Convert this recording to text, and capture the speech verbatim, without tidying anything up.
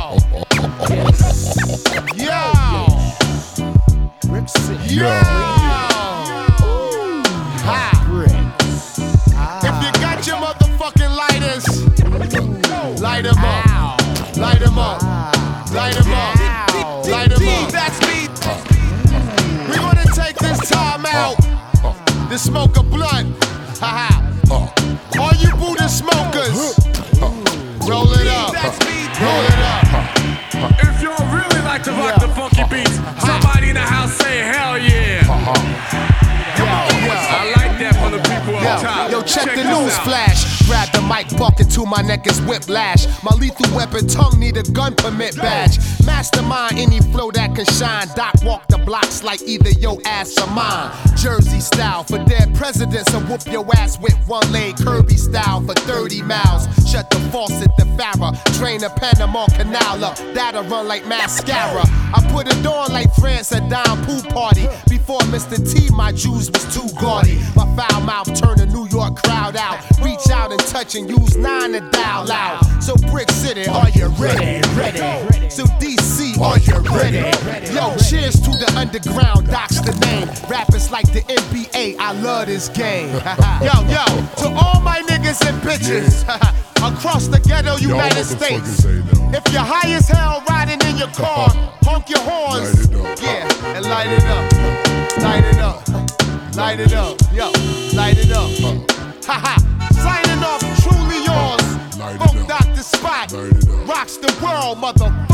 Yo. Ha. If you got your motherfucking lighters, light them up, light them up, light them up, light them up. That's me. We wanna take this time out to smoke a blunt. Ha ha. All you Buddha smokers, roll it up, roll it up. If y'all really like to rock the funky beats, somebody in the house say hell yeah. I like that for the people up top. Yo, check, Check the this news out. flash. Grab the mic, bucket to my neck is whiplash. My lethal weapon tongue need a gun permit badge. Mastermind any flow that can shine. Doc walk the blocks like either your ass or mine. Jersey style for dead presidents, and whoop your ass with one leg. Kirby style for thirty miles. Shut the faucet, the Farrah. Drain the Panama Canal up. That'll run like mascara. I put it on like France at Dime Pool Party. Before Mister T, my Jews was too gaudy. My foul mouth turned the New York crowd out. Reach out and touch and use nine to dial out. So Brick City, are you ready? Ready. So D C, are you ready? Yo, cheers to the underground, Doc's the name. Rappers like the N B A, I love this game. Yo, yo, to all my niggas and bitches across the ghetto United States. If you're high as hell riding in your car, honk your horns, yeah, and light it up, light it up, light it up, yo, light it up. Haha, signing off, truly yours. Funk Doctor Spot rocks the world, mother.